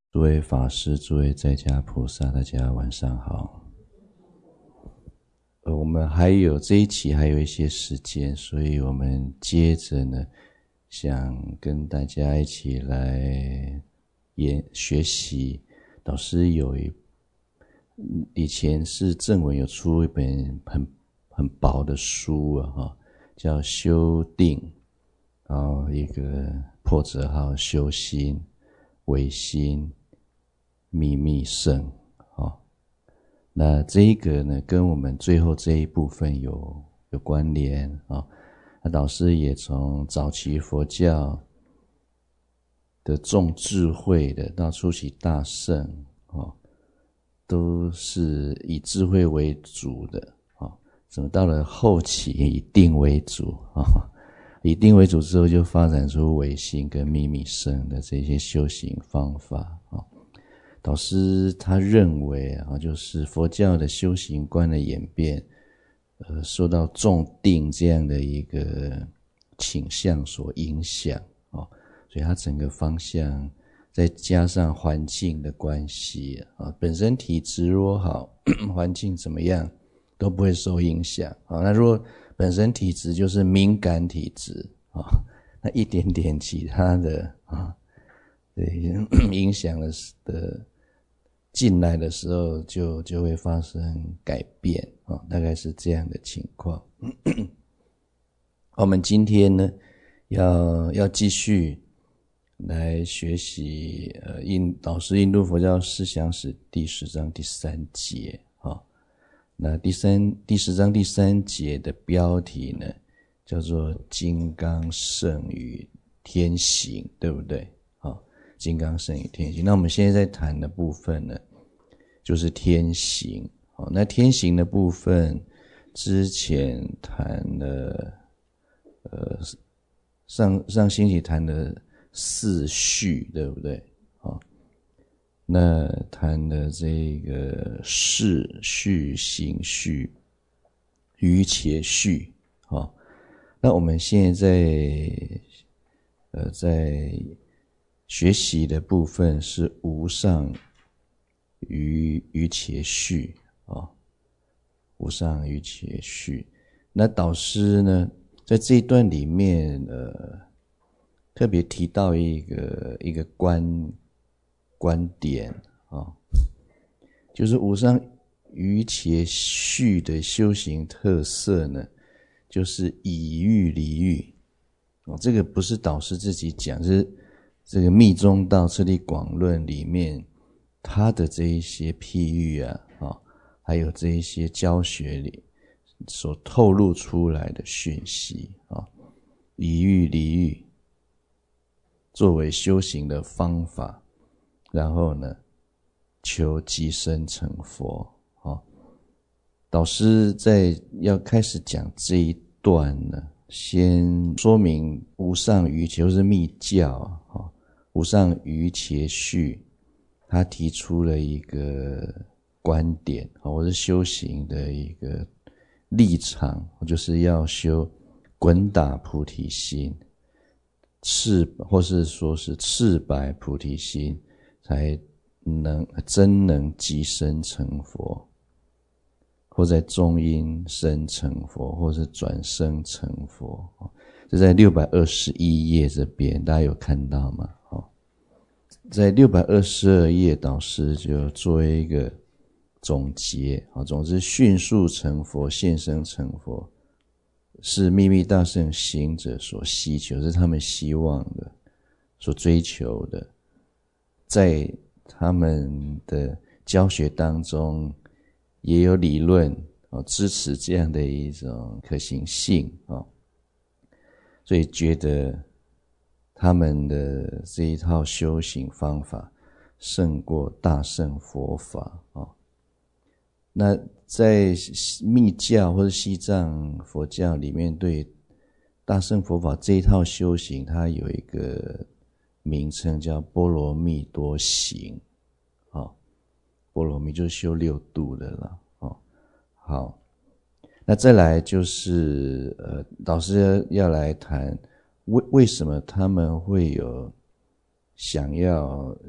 诸位法师、诸位在家菩萨，大家晚上好。我们这一期还有一些时间，所以我们接着呢，想跟大家一起来学习。导师以前是正文有出一本很薄的书啊，叫《修定》，然后一个破折号修心、唯心、秘密胜。那这一个呢，跟我们最后这一部分有关联啊。那导师也从早期佛教的重智慧的到初期大乘都是以智慧为主的怎么到了后期以定为主以定为主之后，就发展出唯心跟秘密胜的这些修行方法导师他认为就是佛教的修行观的演变受到重定这样的一个倾向所影响所以他整个方向再加上环境的关系本身体质如果好环境怎么样都不会受影响那如果本身体质就是敏感体质那一点点其他的影响的进来的时候就会发生改变大概是这样的情况。我们今天呢要继续来学习导师印度佛教思想史第10章第3节那第10章第3节的标题呢叫做金刚胜于天行，对不对金刚胜于天行。那我们现在在谈的部分呢就是天行那天行的部分之前谈了上星期谈了4序，对不对那谈的这个事序、行序、瑜伽序那我们现在在学习的部分是无上瑜伽序无上瑜伽序。那导师呢在这一段里面特别提到一个观点就是无上瑜伽序的修行特色呢就是以喻离喻这个不是导师自己讲，是这个密宗道次第广论里面他的这一些譬喻还有这一些教学里所透露出来的讯息以喻离喻作为修行的方法，然后呢求即生成佛导师在要开始讲这一段呢，先说明无上瑜伽就是密教无上瑜伽序他提出了一个观点或是修行的一个立场，就是要修滚打菩提心或是说是赤白菩提心才真能即生成佛，或在中阴生成佛，或是转生成佛这在621页这边大家有看到吗在622页导师就做一个总结总之迅速成佛现生成佛是秘密大乘行者所希求，是他们希望的所追求的，在他们的教学当中也有理论支持这样的一种可行性所以觉得他们的这一套修行方法胜过大乘佛法那在密教或者西藏佛教里面，对大乘佛法这一套修行它有一个名称叫波罗蜜多行波罗蜜就是修6度的啦好，那再来就是导师要来谈为什么他们会有想要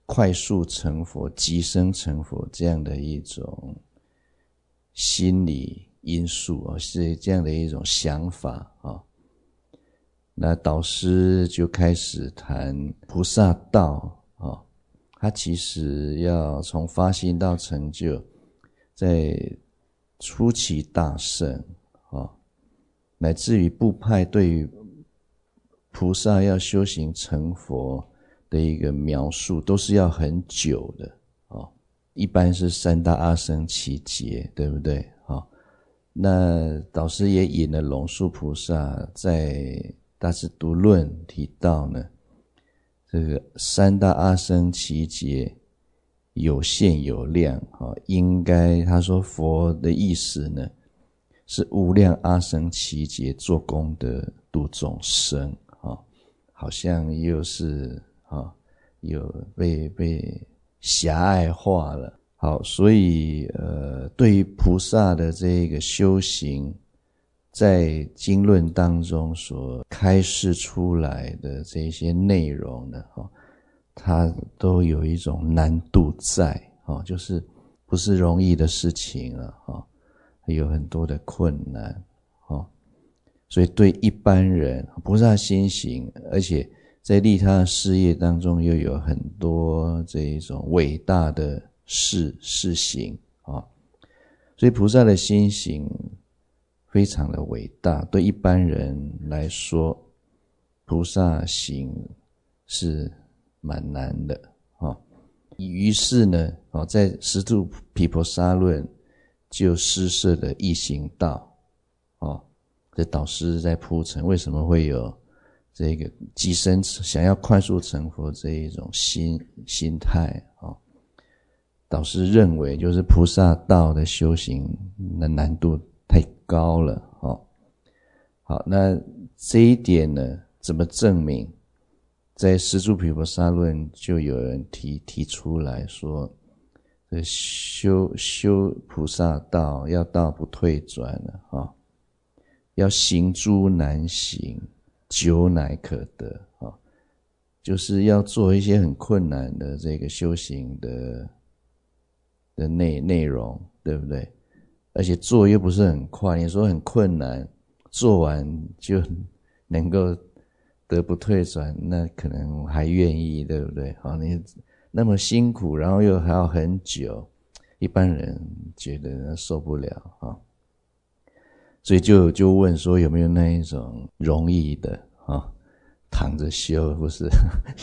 快速成佛、即生成佛这样的一种心理因素是这样的一种想法那导师就开始谈菩萨道他其实要从发心到成就，在初期大圣乃至于部派对于菩萨要修行成佛的一个描述都是要很久的一般是三大阿僧祇劫，对不对那导师也引了龙树菩萨在大智度论提到呢，这个三大阿僧祇劫有限有量应该他说佛的意思呢是无量阿僧祇劫做功德度众生好像又是有被狭隘化了。好，所以对于菩萨的这个修行，在经论当中所开示出来的这些内容呢它都有一种难度在就是不是容易的事情了有很多的困难所以对一般人菩萨心行，而且在利他的事业当中又有很多这一种伟大的事行所以菩萨的心行非常的伟大，对一般人来说菩萨行是蛮难的于是呢在十住毗婆沙论就施设了易行道这导师在铺陈为什么会有这个即生想要快速成佛这一种心态导师认为就是菩萨道的修行的难度太高了好，那这一点呢怎么证明？在十住毗婆沙论就有人提出来说修菩萨道要到不退转了要行诸难行，久乃可得就是要做一些很困难的这个修行的内容，对不对？而且做又不是很快，你说很困难，做完就能够得不退转，那可能还愿意，对不对？你那么辛苦，然后又还要很久，一般人觉得受不了所以就问说有没有那一种容易的躺着修，不是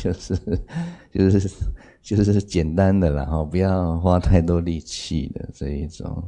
就是简单的啦不要花太多力气的这一种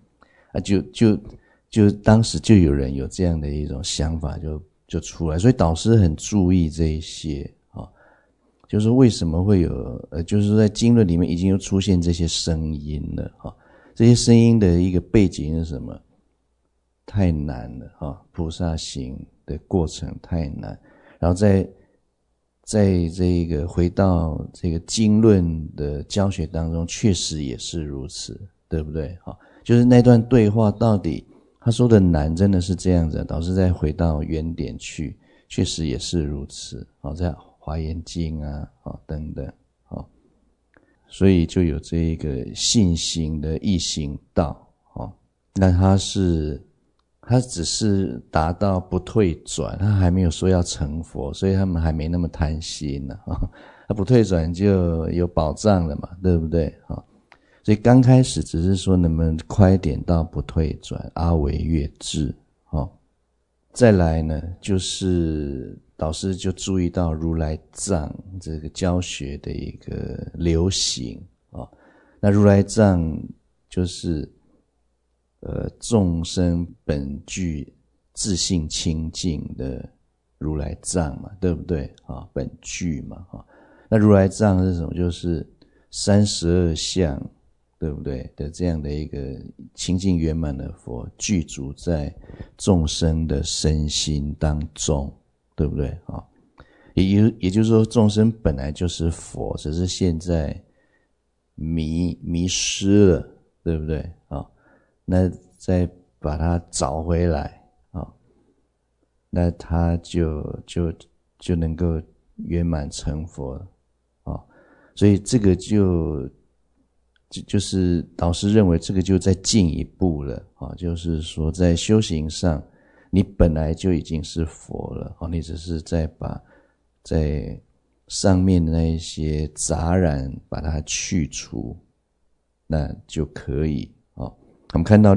就当时就有人有这样的一种想法就出来，所以导师很注意这一些就是为什么会有就是在经论里面已经有出现这些声音了这些声音的一个背景是什么？太难了菩萨行的过程太难，然后在这个回到这个经论的教学当中确实也是如此，对不对就是那段对话到底他说的难真的是这样子导师再回到原点去，确实也是如此在华严经等等所以就有这一个信行的易行道那他只是达到不退转，他还没有说要成佛，所以他们还没那么贪心他不退转就有保障了嘛，对不对所以刚开始只是说能不能快点到不退转，阿惟越致再来呢就是导师就注意到如来藏这个教学的一个流行那如来藏就是众生本具自性清净的如来藏嘛，对不对本具嘛那如来藏是什么？就是32相，对不对的这样的一个清净圆满的佛具足在众生的身心当中，对不对也就是说众生本来就是佛，只是现在迷失了，对不对那再把它找回来那他就能够圆满成佛所以这个就是导师认为这个就再进一步了啊，就是说在修行上你本来就已经是佛了啊，你只是在上面的那一些杂染把它去除，那就可以啊。我们看到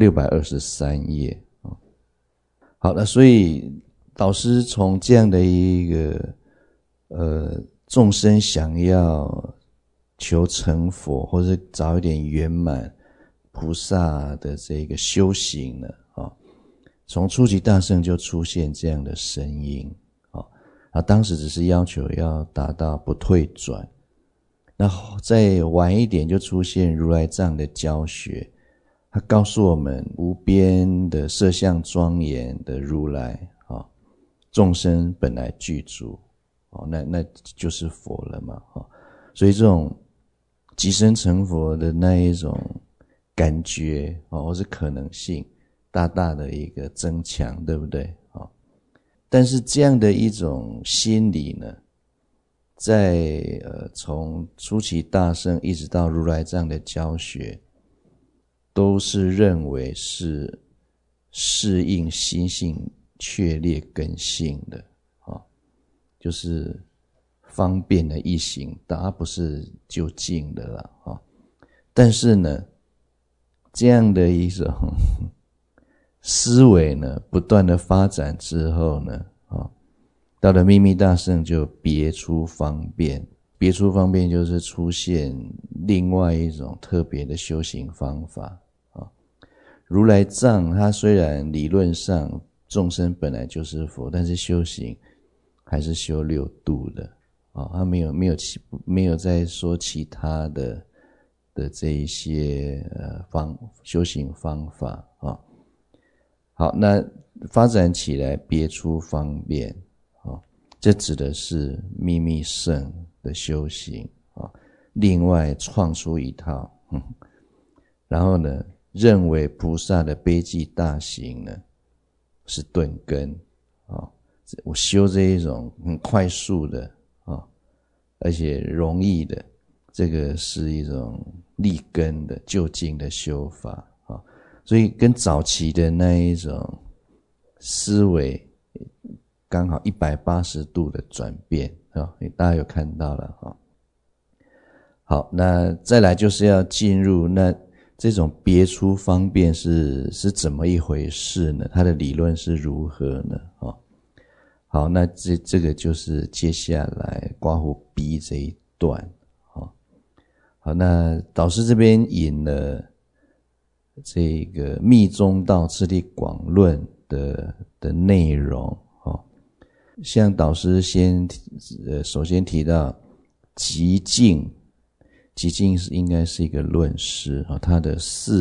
623页啊。好了，所以导师从这样的一个众生想要求成佛或者早一点圆满菩萨的这个修行呢啊，从初级大乘就出现这样的声音啊，当时只是要求要达到不退转，那再晚一点就出现如来藏的教学，他告诉我们无边的色相庄严的如来啊，众生本来具足哦，那就是佛了嘛哈，所以这种即生成佛的那一种感觉或是可能性，大大的一个增强，对不对啊？但是这样的一种心理呢，在从初期大乘一直到如来藏的教学，都是认为是适应心性确劣根性的就是方便的一行，它不是就近的了但是呢，这样的一种思维呢，不断的发展之后呢，到了秘密大乘就别出方便，别出方便就是出现另外一种特别的修行方法如来藏它虽然理论上众生本来就是佛，但是修行还是修六度的他没有在说其他的这一些修行方法好，那发展起来别出方便这指的是秘密乘的修行另外创出一套然后呢认为菩萨的悲寂大行呢是顿根我修这一种很快速的而且容易的，这个是一种立根的就近的修法所以跟早期的那一种思维刚好180度的转变大家有看到了好，那再来就是要进入那这种别出方便是怎么一回事呢？它的理论是如何呢好，那这个就是接下来刮胡 B 这一段好，那导师这边引了这个密宗道次第广论的内容像导师首先提到极静应该是一个论师他的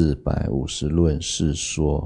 450论是说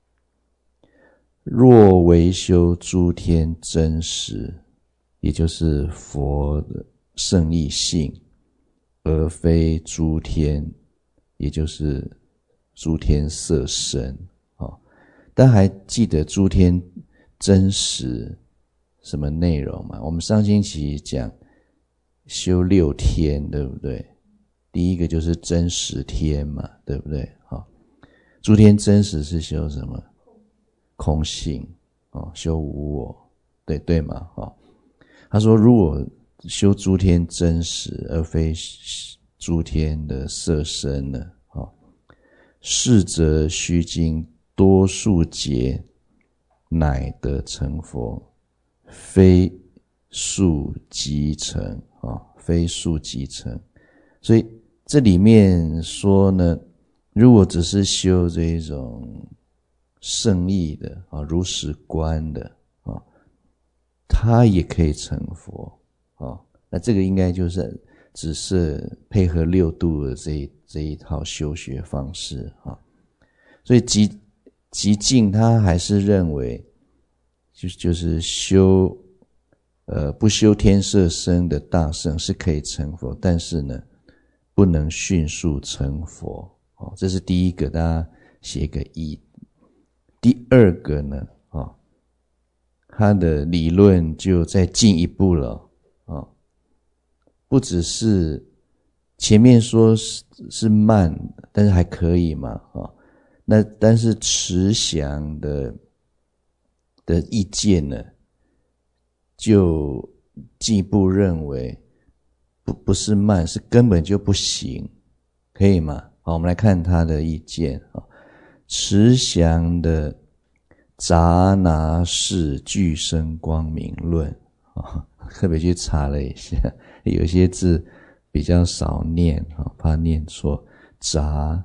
若为修诸天真实，也就是佛的圣义性，而非诸天，也就是诸天色身大家还记得诸天真实什么内容吗？我们上星期讲修6天，对不对？第一个就是真实天嘛，对不对诸天真实是修什么？空性修无我，对嘛他说如果修诸天真实而非诸天的色身呢是则须经多数劫乃得成佛，非速即成非速即成。所以这里面说呢，如果只是修这种圣义的如实观的他也可以成佛那这个应该就是只是配合6度的这一套修学方式所以极静他还是认为就是修不修天色身的大乘是可以成佛，但是呢不能迅速成佛这是第一个，大家写个1。第二个呢他的理论就再进一步了不只是前面说是慢，但是还可以嘛，那但是慈祥的意见呢，就进一步认为不是慢，是根本就不行，可以吗？好，我们来看他的意见。慈祥的杂拿式具生光明论，特别去查了一下，有些字比较少念，怕念错。杂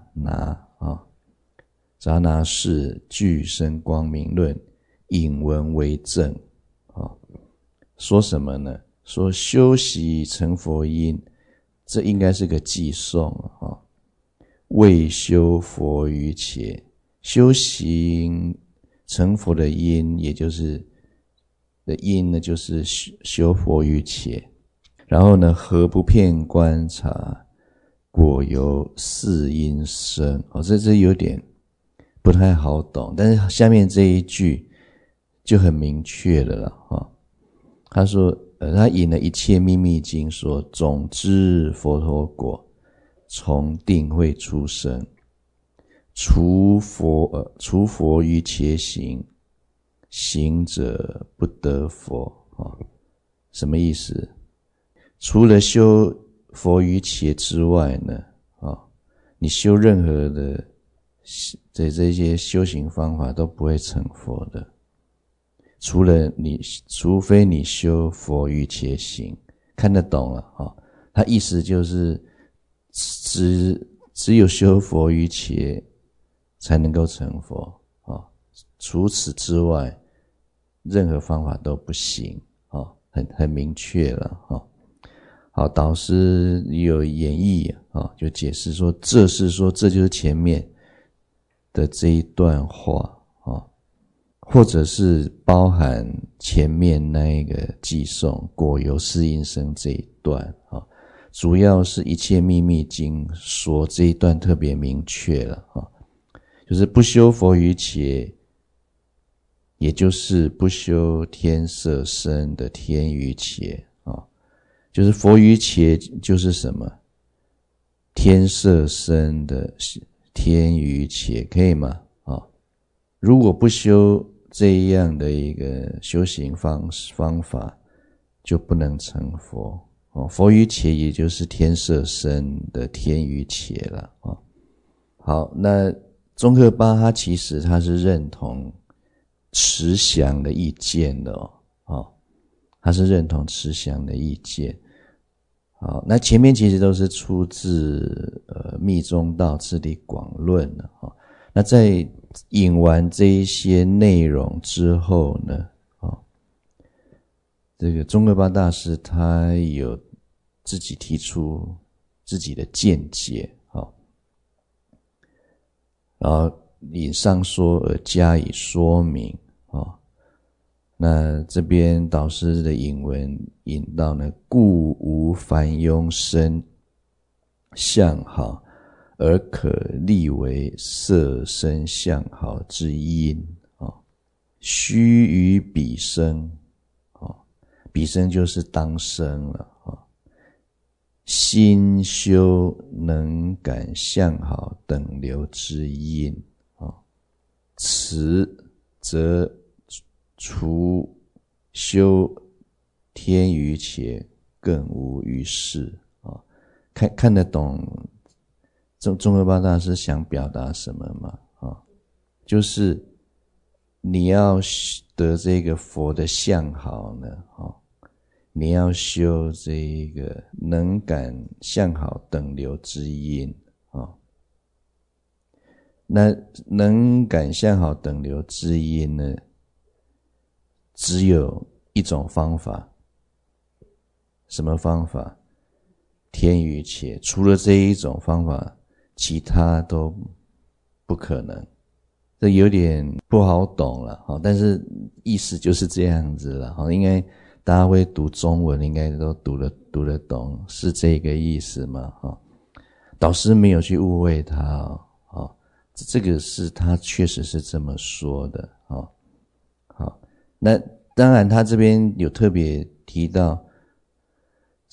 拿式具生光明论引文为证，说什么呢？说修习成佛因，这应该是个寄颂，为修佛于且，修行成佛的因，也就是的因呢，就是修佛于且。然后呢，何不遍观察，果由四因生。这有点不太好懂，但是下面这一句就很明确了啦。他说，他引了一切秘密经说，总之佛陀果从定会出生，除佛于且行，行者不得佛。什么意思？除了修佛于且之外呢，你修任何的这些修行方法都不会成佛的，除非你修佛于且行。看得懂了，他意思就是只有修佛于且才能够成佛，除此之外任何方法都不行，很明确了。好，导师有演绎，就解释说，这就是前面的这一段话，或者是包含前面那一个寄颂果由四因生这一段，主要是一切秘密经说这一段特别明确了，就是不修佛于且，也就是不修天色身的天于且，就是佛于且就是什么？天色身的天于且，可以吗？如果不修这样的一个修行方法，就不能成佛。佛于且也就是天色身的天于且了。好，那宗喀巴他其实他是认同慈祥的意见的，他是认同慈祥的意见。好，那前面其实都是出自密宗道次第广论了。那在引完这一些内容之后呢，这个宗喀巴大师他有自己提出自己的见解，然后引上说而加以说明。那这边导师的引文引到呢，故无凡庸生相好，而可立为色身相好之因。须于彼生，彼生就是当生了。心修能感相好等流之因，此则除修天于且，更无于事。看得懂宗喀巴大师想表达什么吗？就是你要得这个佛的相好呢，你要修这个能感相好等流之因。那能感相好等流之因呢，只有一种方法。什么方法？天于且，除了这一种方法，其他都不可能。这有点不好懂了，但是意思就是这样子了。应该大家会读中文，应该都读得懂，是这个意思吗？导师没有去误会他，这个是他确实是这么说的。好，那当然他这边有特别提到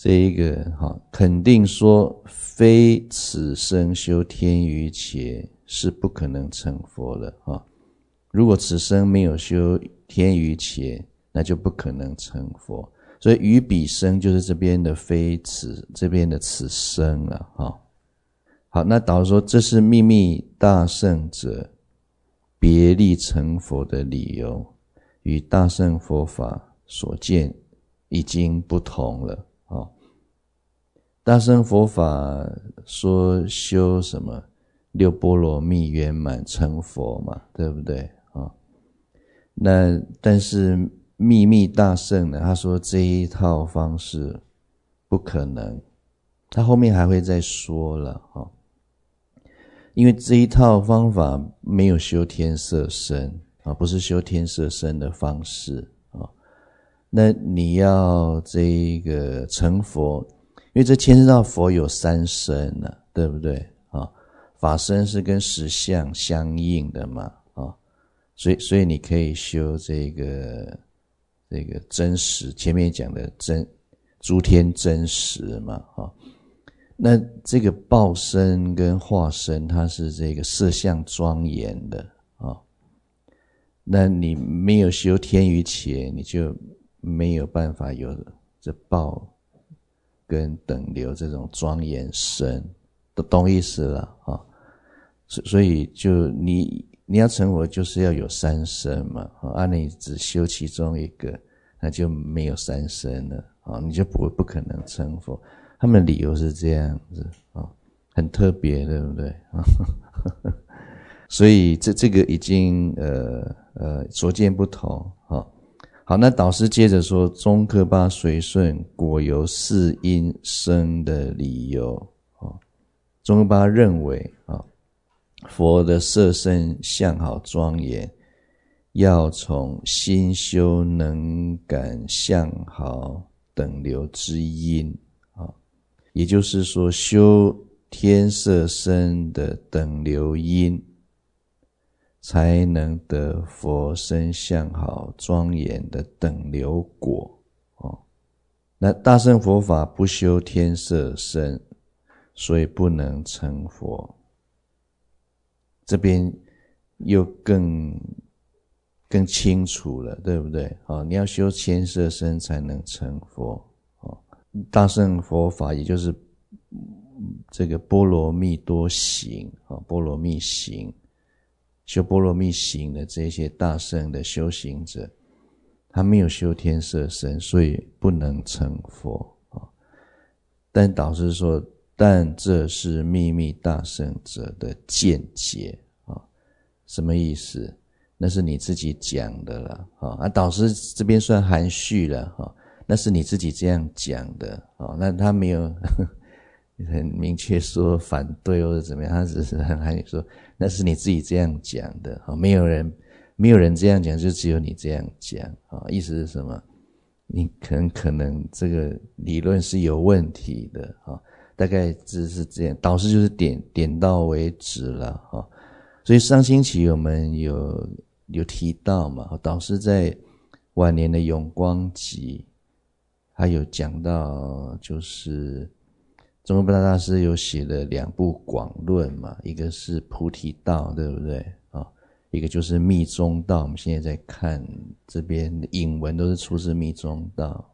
这一个肯定说非此生修天余伽是不可能成佛的如果此生没有修天余伽，那就不可能成佛。所以余彼生就是这边的非此，这边的此生了好，那导师说这是秘密大圣者别立成佛的理由，与大乘佛法所见已经不同了大乘佛法说修什么六波罗蜜圆满成佛嘛，对不对那但是秘密大圣呢，他说这一套方式不可能，他后面还会再说了因为这一套方法没有修天色身不是修天色身的方式那你要这一个成佛，因为这牵涉到佛有三身对不对法身是跟实相相应的嘛所以你可以修这个真实，前面讲的诸天真实嘛那这个报身跟化身它是这个色相庄严的那你没有修天余伽，你就没有办法有这报跟等流这种庄严身，都懂意思了所以就你要成佛就是要有三身嘛你只修其中一个，那就没有三身了你就不可能成佛。他们的理由是这样子很特别，对不对所以这个已经所见不同好，那导师接着说宗喀巴随顺果由四因生的理由宗喀巴认为佛的色身相好庄严，要从心修能感相好等流之因也就是说修天色身的等流因，才能得佛身相好庄严的等流果那大乘佛法不修天色身，所以不能成佛。这边又更清楚了，对不对你要修天色身才能成佛大乘佛法也就是这个波罗蜜多行波罗蜜行，修波罗蜜行的这些大乘的修行者，他没有修天色身，所以不能成佛但导师说但这是秘密大乘者的见解什么意思？那是你自己讲的了导师这边算含蓄了那是你自己这样讲的那他没有很明确说反对或者怎么样，他只是很含蓄说那是你自己这样讲的没有人这样讲，就只有你这样讲意思是什么？你可能这个理论是有问题的大概只是这样，导师就是点到为止了所以上星期我们有提到嘛导师在晚年的永光集他有讲到，就是宗喀巴大师有写了2部广论嘛，一个是菩提道，对不对一个就是密宗道，我们现在在看这边的引文都是出自密宗道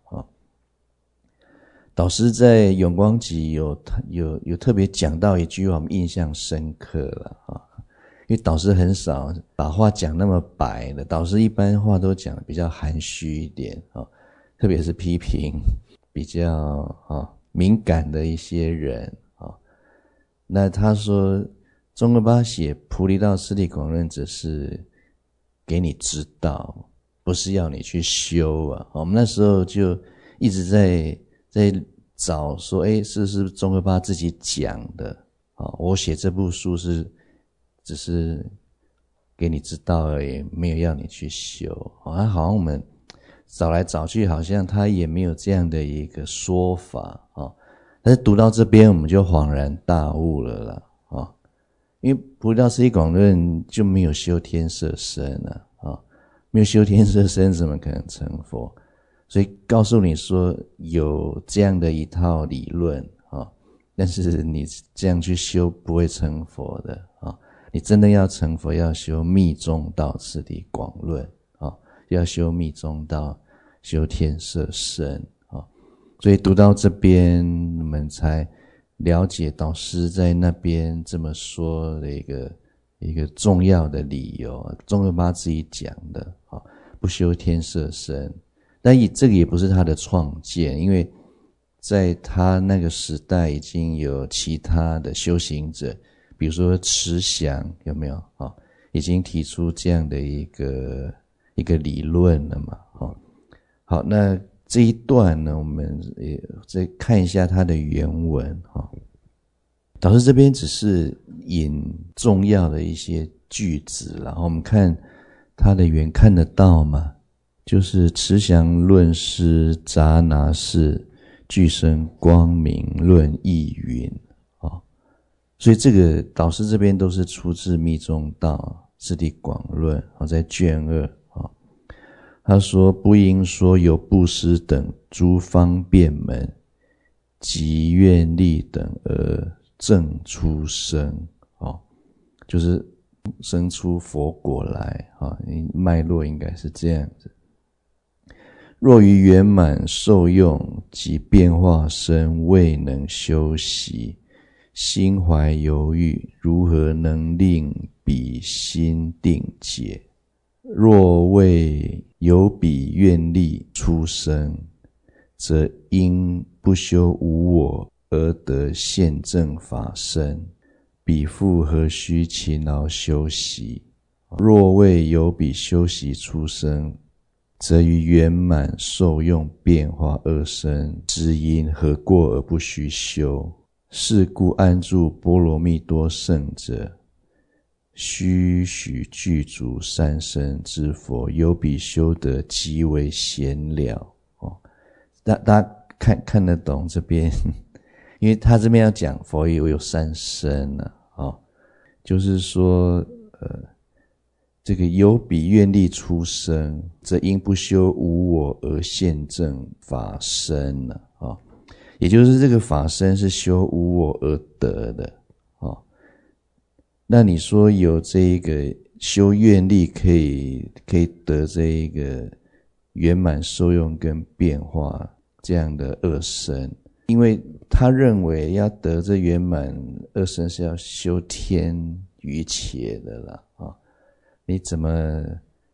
导师在永光集有特别讲到一句话，我们印象深刻了因为导师很少把话讲那么白的，导师一般话都讲得比较含蓄一点特别是批评比较敏感的一些人那他说宗喀巴写菩提道次第广论只是给你知道，不是要你去修我们那时候就一直在找说是不是宗喀巴自己讲的我写这部书只是给你知道而已，没有要你去修好像我们找来找去好像他也没有这样的一个说法但是读到这边我们就恍然大悟了啦因为菩提道次第广论就没有修天色身没有修天色身怎么可能成佛？ 所以告诉你说有这样的一套理论但是你这样去修不会成佛的你真的要成佛，要修密宗道次第广论要修密宗道，修天色身所以读到这边我们才了解导师在那边这么说的一个重要的理由，中二八自己讲的不修天色身。但这个也不是他的创建，因为在他那个时代已经有其他的修行者，比如说慈祥有没有已经提出这样的一个理论了嘛好，那这一段呢我们也再看一下他的原文导师这边只是引重要的一些句子，然后我们看他的原看得到吗？就是慈祥论师杂拿氏具生光明论义云所以这个导师这边都是出自密宗道次第广论在卷2他说不应说有布施等诸方便门及愿力等而正出生就是生出佛果来脉络应该是这样子。若于圆满受用及变化身未能修习，心怀犹豫，如何能令彼心定解？若未有彼愿力出生，则应不修无我而得现正法身，彼复何须勤劳修习？若未有彼修习出生，则于圆满受用变化二身之因何过而不须修？是故安住波罗蜜多圣者，须许具足三身之佛，有彼修得极为闲了大家看得懂这边因为他这边要讲佛有三身就是说这个有彼愿力出生，则因不修无我而现正法身也就是这个法身是修无我而得的那你说有这一个修愿力可以得这一个圆满受用跟变化这样的二身，因为他认为要得这圆满二身是要修天于且的啦你怎么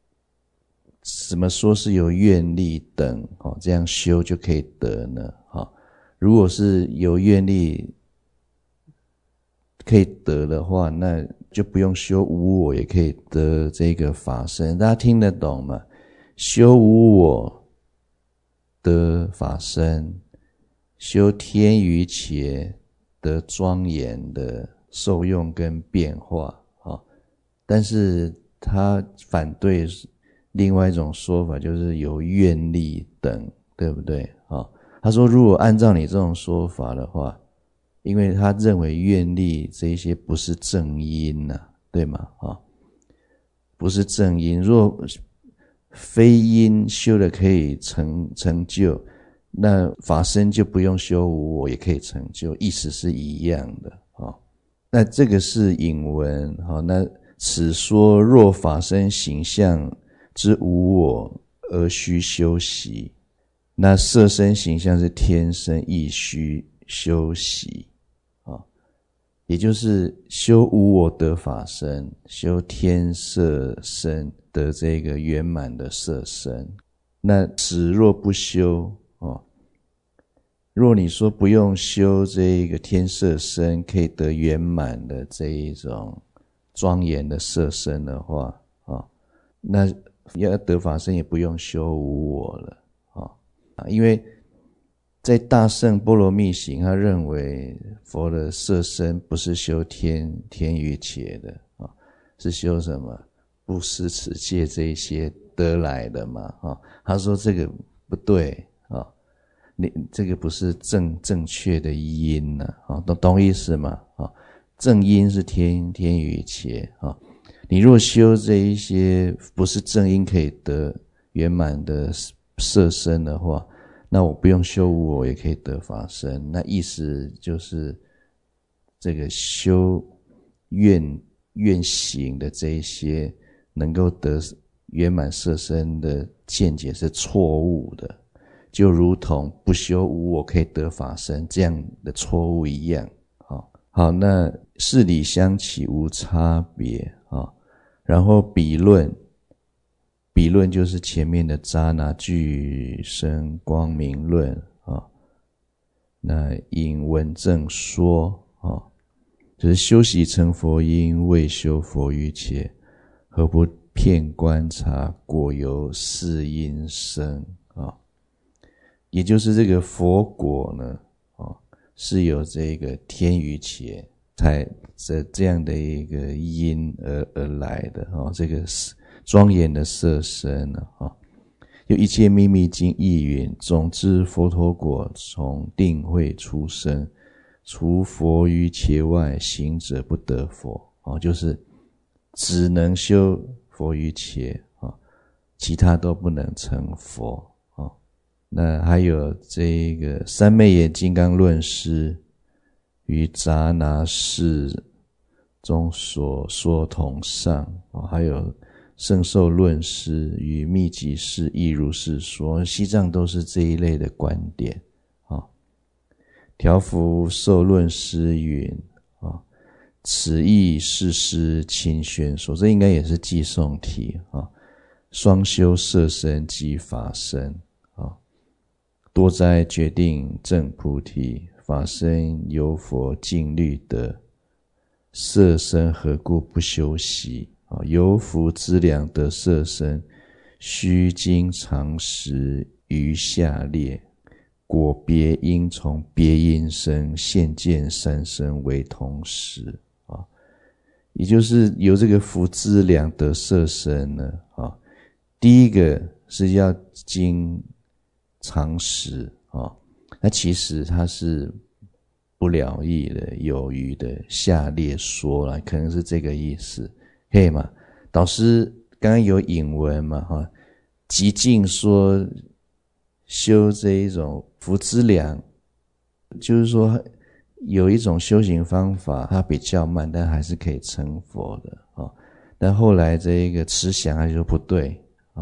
说是有愿力等这样修就可以得呢如果是有愿力可以得的话，那就不用修无我也可以得这个法身，大家听得懂吗？修无我得法身，修天于且得庄严的受用跟变化但是他反对另外一种说法，就是有愿力等，对不对他说如果按照你这种说法的话，因为他认为愿力这一些不是正因对吗不是正因，若非因修了可以成就，那法身就不用修无我也可以成就，意思是一样的那这个是引文那此说若法身形象之无我而须修习，那色身形象是天生亦须修习也就是修无我得法身，修天色身得这个圆满的色身。那此若不修若你说不用修这个天色身可以得圆满的这一种庄严的色身的话那要得法身也不用修无我了因为在大乘波罗蜜行他认为佛的色身不是修天于且的是修什么布施持戒这一些得来的嘛他说这个不对你这个不是正确的因懂意思吗正因是天于且你若修这一些不是正因可以得圆满的色身的话，那我不用修无我也可以得法身。那意思就是这个修愿行的这一些能够得圆满色身的见解是错误的，就如同不修无我可以得法身这样的错误一样。好，那事理相起无差别。然后比论就是前面的扎那俱生光明论。那引文正说，就是修习成佛因未修佛于前，何不遍观察果由是因生。也就是这个佛果呢，是有这个天于前才这样的一个因而来的。这个庄严的色身呢，有一切秘密经义云，总之佛陀果从定慧出生，除佛于前外，行者不得佛。就是只能修佛于前，其他都不能成佛。那还有这个三昧耶金刚论师与杂拿事中所说同上，还有圣受论师与密集士亦如是说。西藏都是这一类的观点。调伏受论师云，此亦是师亲宣说，这应该也是寄送题。双修色身及法身，多哉决定正菩提，法身由佛净律得，色身何故不修习？由福资粮得色身，须经常识于下列，果别因从别因生，现见三身为同时。也就是由这个福资粮得色身呢，第一个是要经常识。那其实它是不了义的有余的下列说啦，可能是这个意思，可以吗？导师刚刚有引文嘛，极尽说修这一种福资粮，就是说有一种修行方法它比较慢，但还是可以成佛的。但后来这一个持想他就说不对，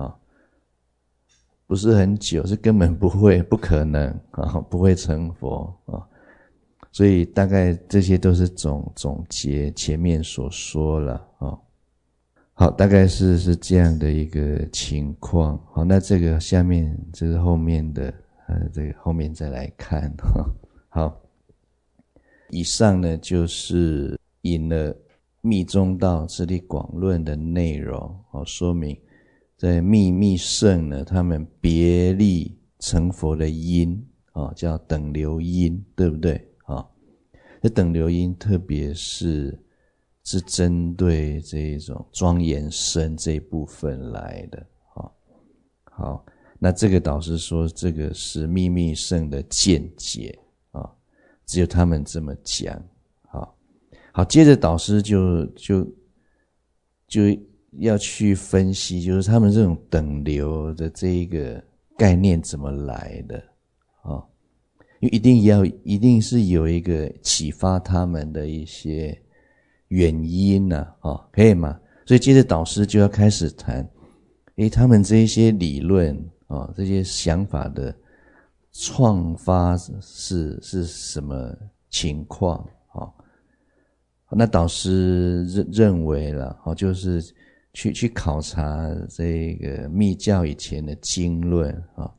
不是很久，是根本不会，不可能，不会成佛。所以大概这些都是总结前面所说了。好，大概是这样的一个情况。好，那这个下面这是后面的，这个后面再来看。好，以上呢就是引了密宗道智力广论的内容，说明在密圣呢，他们别立成佛的因，叫等流因，对不对？这等流因特别是针对这种庄严身这一部分来的。好，那这个导师说这个是密圣的见解，只有他们这么讲。好，接着导师就要去分析，就是他们这种等流的这一个概念怎么来的。因为一定是有一个启发他们的一些原因啊，可以吗？所以接着导师就要开始谈，他们这一些理论这些想法的创发是什么情况？那导师认为了，就是去考察这个密教以前的经论，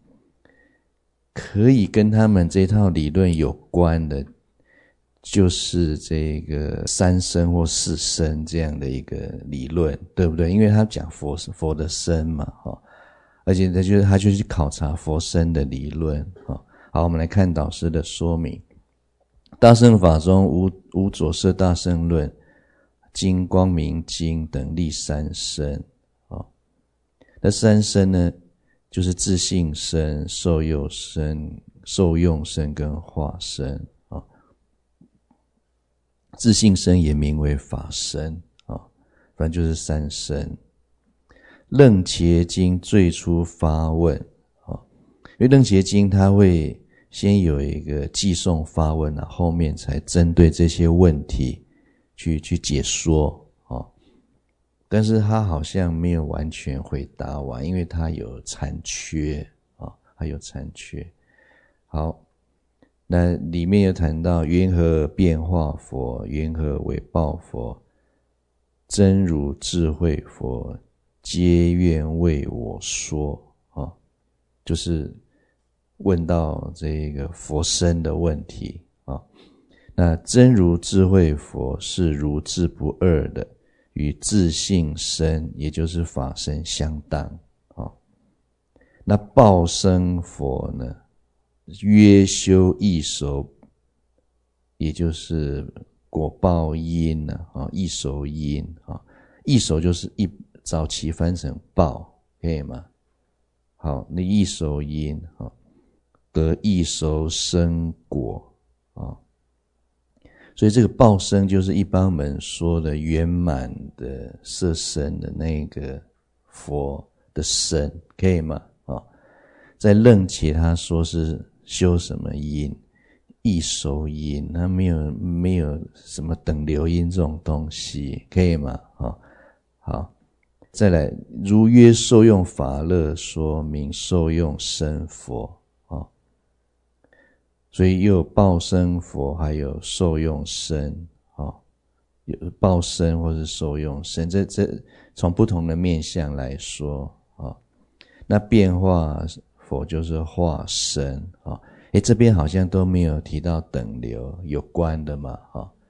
可以跟他们这套理论有关的，就是这个三身或四身这样的一个理论，对不对？因为他讲佛的身嘛，而且他就去考察佛身的理论。好，我们来看导师的说明。大乘法中无左摄大乘论、经光明经等立三身。那三身呢，就是自性身、受用身跟化身。自性身也名为法身，反正就是三身。楞伽经最初发问， 因为楞伽经它会先有一个偈颂发问啊，后面才针对这些问题去解说啊。但是它好像没有完全回答完，因为它有残缺啊，还有残缺。好，那里面有谈到云何变化佛、云何为报佛、真如智慧佛，皆愿为我说啊，就是问到这个佛身的问题啊。那真如智慧佛是如智不二的，与自性身也就是法身相当啊。那报身佛呢，约修异熟，也就是果报因啊，异熟因啊，异熟就是早期翻成报，可以吗？好，那异熟因啊，得异熟生果啊，所以这个报身就是一般们说的圆满的色身的那个佛的身，可以吗？啊，在楞伽他说是修什么因？异熟因，它没有什么等流因这种东西，可以吗？好，再来，如约受用法乐，说明受用身佛啊，所以又有报身佛，还有受用身啊，有报身或是受用身，这从不同的面向来说啊。那变化佛就是化身啊。这边好像都没有提到等流有关的嘛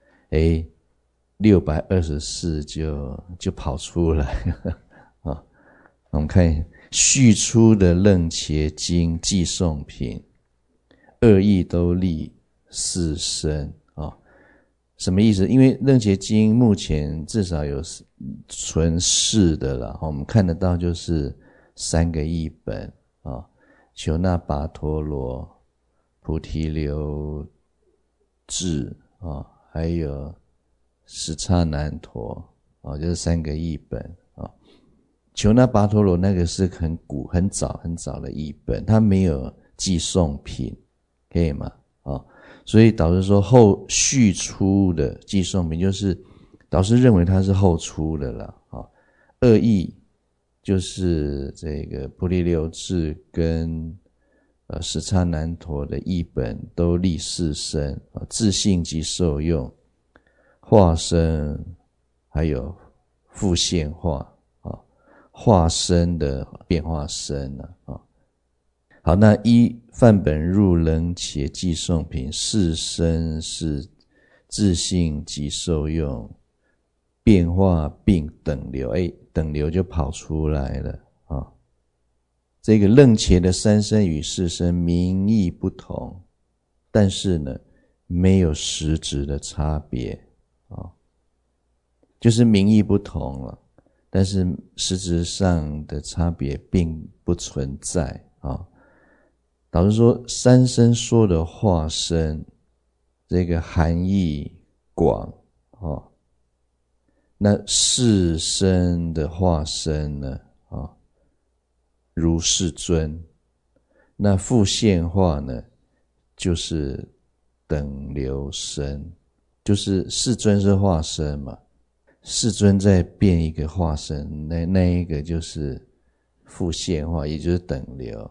，624就跑出来了啊。我们看续出的楞伽经偈颂品，二义都立四身啊。什么意思？因为楞伽经目前至少有存世的啦，我们看得到就是3个译本啊，求那跋陀罗、菩提流智啊，还有十刹难陀啊，就是3个译本啊。求那跋陀罗那个是很早的译本，它没有偈颂品，可以吗？啊，所以导师说后续出的偈颂品，就是导师认为它是后出的啦啊。二义就是这个菩提流智跟十刹难陀的译本都立四身啊，自性及受用、化身，还有复现化啊，化身的变化身啊。好，那依范本入楞伽偈颂品，四身是自性及受用、变化并等流，等流就跑出来了啊。这个楞伽的3身与4身名义不同，但是呢，没有实质的差别啊，就是名义不同了，但是实质上的差别并不存在啊。导师说3身说的化身，这个含义广啊，那4身的化身呢啊，如世尊，那复现化呢，就是等流身，就是世尊是化身嘛，世尊再变一个化身，那一个就是复现化，也就是等流。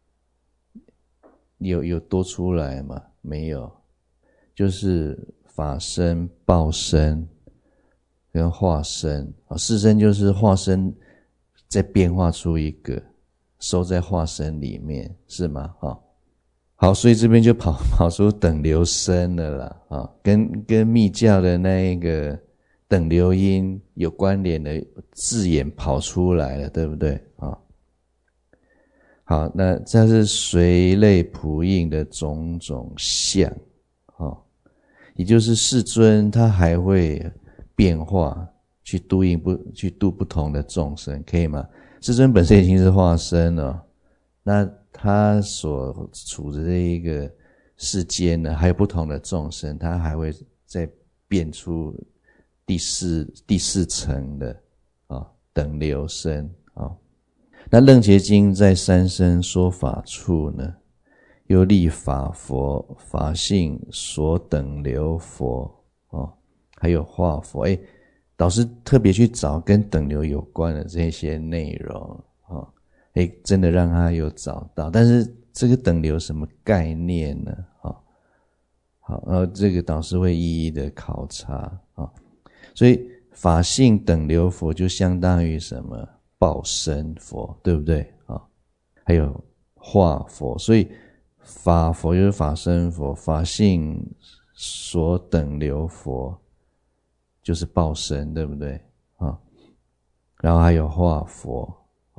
有多出来吗？没有，就是法身、报身跟化身啊，四身就是化身再变化出一个，收在化身里面，是吗？好，所以这边就跑出等流身了啦啊，跟密教的那一个等流因有关联的字眼跑出来了，对不对啊？好，那这是随类普应的种种相也就是世尊他还会变化去度不同的众生，可以吗？世尊本身已经是化身了，那他所处的这一个世间呢，还有不同的众生，他还会再变出第四层的等流身那楞伽经在三生说法处呢，又立法佛、法性所等流佛还有化佛。导师特别去找跟等流有关的这些内容真的让他有找到。但是这个等流什么概念呢？好，这个导师会一一的考察所以法性等流佛就相当于什么？报身佛，对不对还有化佛，所以法佛就是法身佛，法性所等流佛就是报身，对不对然后还有化佛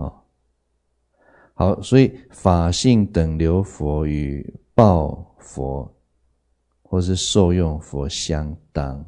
好，所以法性等流佛与报佛或是受用佛相当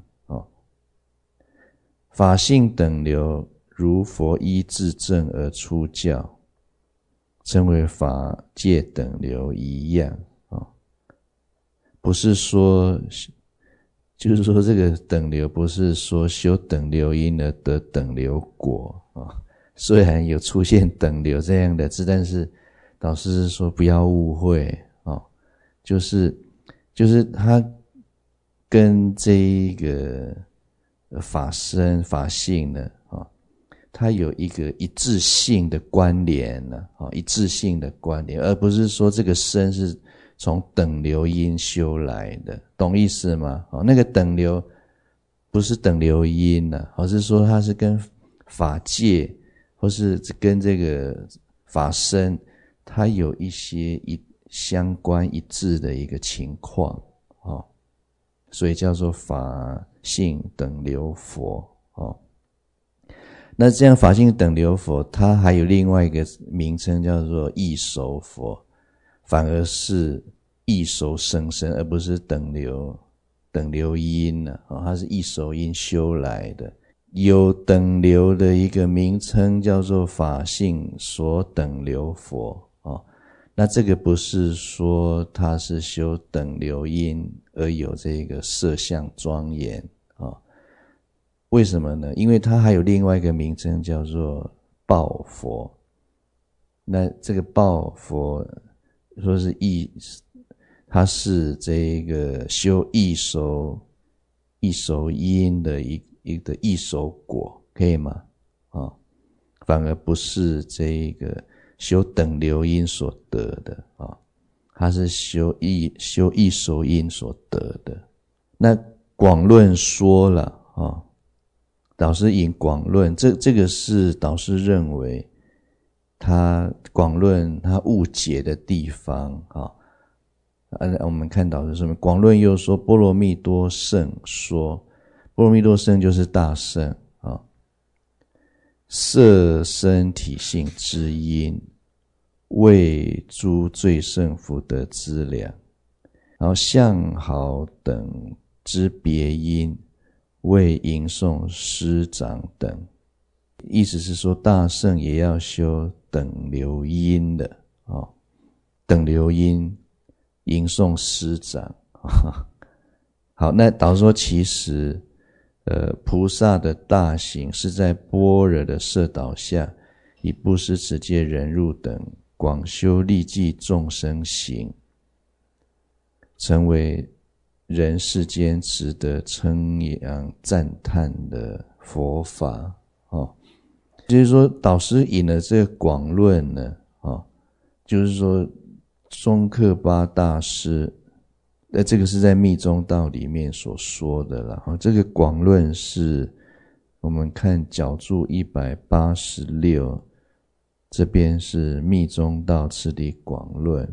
法性等流如佛依自证而出教，称为法界等流一样不是说，就是说这个等流不是说修等流因而得等流果虽然有出现等流这样的字，但是导师是说不要误会就是它跟这一个法身法性呢它有一个一致性的关联一致性的关联，而不是说这个身是从等流因修来的，懂意思吗那个等流不是等流因而是说它是跟法界或是跟这个法身它有一些相关一致的一个情况所以叫做法性等流佛那这样法性等流佛它还有另外一个名称叫做异熟佛，反而是异熟生身，而不是等流因它是异熟因修来的。有等流的一个名称叫做法性所等流佛那这个不是说它是修等流因而有这个色相庄严为什么呢？因为它还有另外一个名称叫做报佛。那这个报佛说是它是这个修异熟因的一个异熟果，可以吗反而不是这个修等流因所得的它是修异熟因所得的。那广论说了导师引广论，这个是导师认为他广论他误解的地方我们看导师说广论又说波罗蜜多圣说，波罗蜜多圣就是大圣色身体性之因，为诸最胜福德资粮，然后相好等之别因，为吟诵师长等。意思是说大圣也要修等流因的等流因吟诵师长好，那导师说其实菩萨的大行是在般若的摄导下，以布施持戒忍辱等广修利济众生行，成为人世间值得称扬赞叹的佛法就是说导师引了这个广论呢就是说宗喀巴大师这个是在密宗道里面所说的啦这个广论是我们看角注186，这边是密宗道次第广论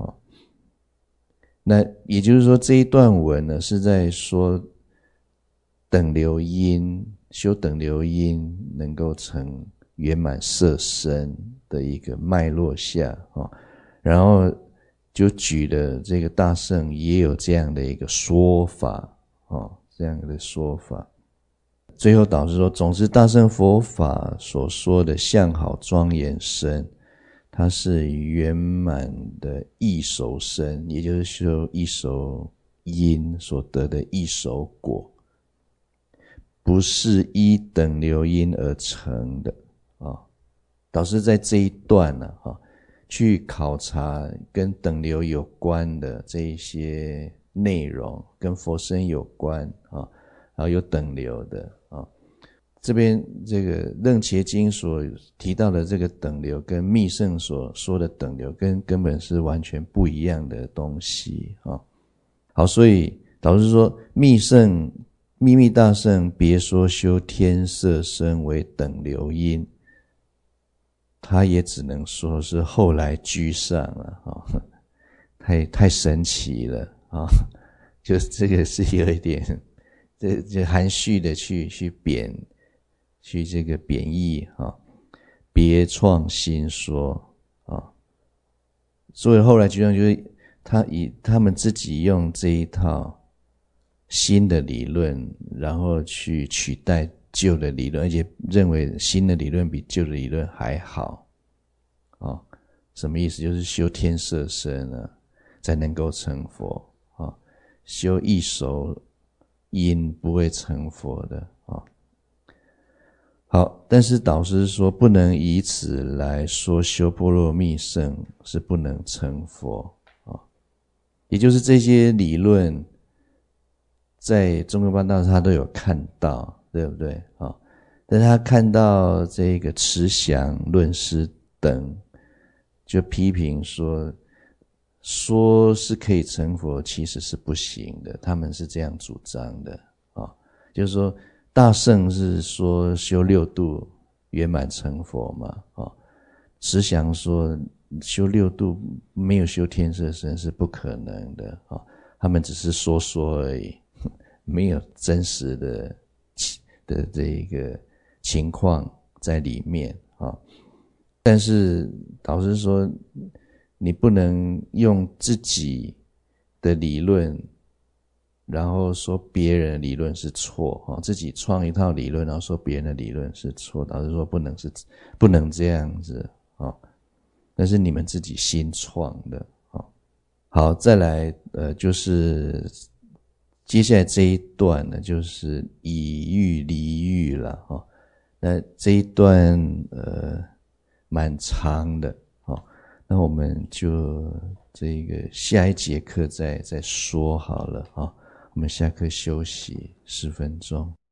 那也就是说这一段文呢是在说等流因，修等流因能够成圆满色身的一个脉络下然后就举了这个大圣也有这样的一个说法这样的说法。最后导师说总之大圣佛法所说的相好庄严身，它是圆满的异熟身，也就是说异熟因所得的异熟果，不是依等流因而成的导师在这一段呢，去考察跟等流有关的这一些内容，跟佛身有关然后有等流的这边这个楞伽经所提到的这个等流，跟密乘所说的等流，根本是完全不一样的东西好，所以导师说秘密大乘别说修天色身为等流因，他也只能说是后来居上了太神奇了就这个是有一点这含蓄的去这个贬义别创新说所以后来居上就是他们自己用这一套新的理论，然后去取代旧的理论，而且认为新的理论比旧的理论还好什么意思？就是修天色身才能够成佛修异熟因不会成佛的好，但是导师说不能以此来说修般若密乘是不能成佛也就是这些理论在中科班大师他都有看到，对不对但是他看到这个慈祥论师等就批评说是可以成佛，其实是不行的，他们是这样主张的就是说大乘是说修六度圆满成佛嘛慈祥说修六度没有修天色身是不可能的他们只是说而已，没有真实的这个情况在里面但是导师说你不能用自己的理论然后说别人的理论是错自己创一套理论然后说别人的理论是错，导师说不能这样子那是你们自己新创的好，再来就是接下来这一段呢，就是以欲离欲了那这一段蛮长的那我们就这个下一节课再说好了我们下课休息10分钟。